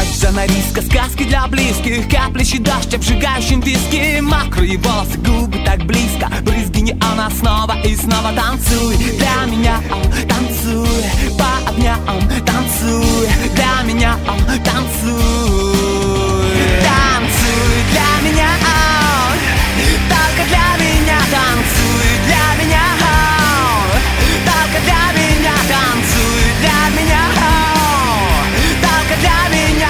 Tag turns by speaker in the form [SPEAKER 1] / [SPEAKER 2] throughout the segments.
[SPEAKER 1] Ночь, занавеска, сказки для близких, каплящий дождь, обжигающий виски. Мокрые волосы, губы так близко, брызги неона снова и снова. Танцуй для меня, танцуй по огням, танцуй для меня, танцуй. Танцуй для меня, только для меня. Танцуй для меня, только для меня. Танцуй для меня, только для меня.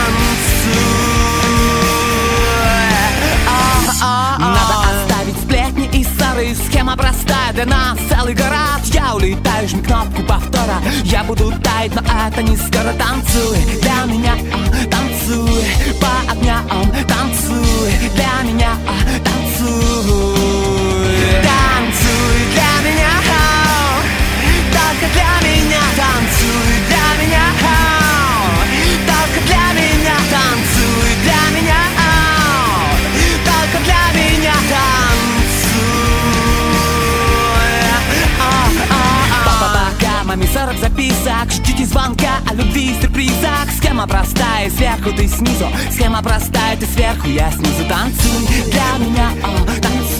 [SPEAKER 1] Танцуй. Надо оставить сплетни и ссоры. Схема простая для нас, целый город. Я улетаю, жми кнопку повтора. Я буду таять, но это не скоро. Танцуй для меня, танцуй по огням, танцуй для меня, танцуй. Танцуй для меня, только для меня. Танцуй для меня, только для меня. Танцуй для меня, только для меня. Пока маме 40 записок, ждите звонка о любви и сюрпризах. Схема простая, сверху ты снизу. Схема простая, ты сверху, я снизу. Танцуй для меня, танцуй